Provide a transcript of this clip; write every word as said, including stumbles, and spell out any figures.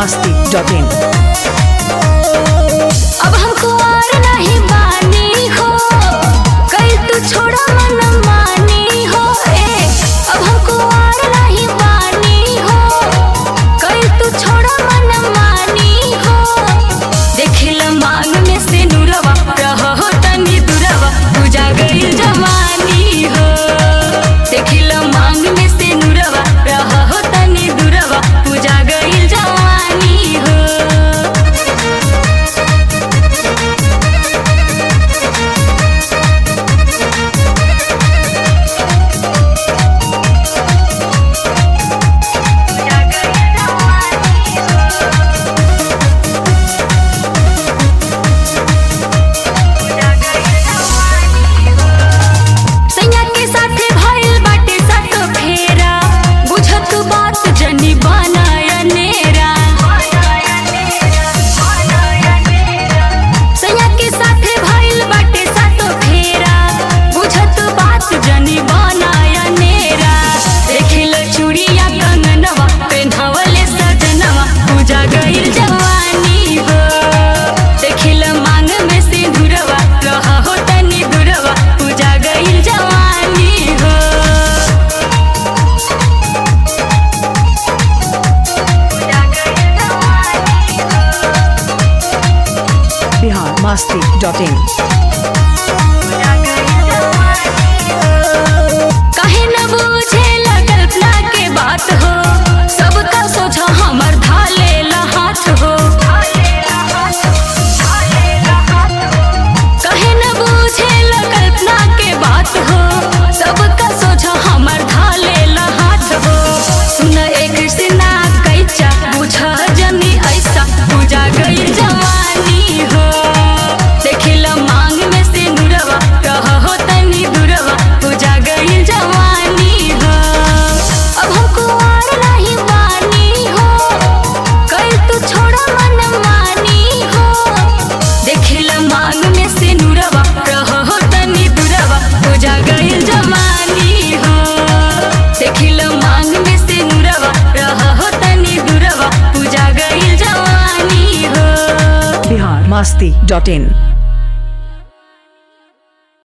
मस्ती dot इन। अब हमको और नहीं बानी हो, कल तू छोड़ा मन मानी हो। ए अब हमको और नहीं बानी हो, कल तू छोड़ा मन मानी हो। देखिला मांग में से नुरवा रहो तनी दुरवा, पूजा गई जवानी हो। देखिला मांग में से नुरवा रहो तनी दुरवा, पूजा गई जवानी हो। मस्ती डॉट इन। काहे न बूझे कल्पना के बात हो, सबका सोचा हमर धाले हाथ हो। काहे न बूझे कल्पना के बात हो, सबका सोचा हमर धाले हाथ हो। सुन एक सिना कैचा बुझा जनी ऐसा, पूजा गई जवानी हो। देखिला मांग में से नुरवा रहो तनी दुरवा, पूजा गई जवानी हो। अब हमको और नहीं बानी हो, कल तू छोड़ा मन मानी हो। देखिला मांग में से नुरवा रहो तनी दुरवा, पूजा गई जवानी हो। देखिला मांग में से नुरवा रहो तनी दुरवा, पूजा गई जवानी हो। बिहार मस्ती डॉट इन।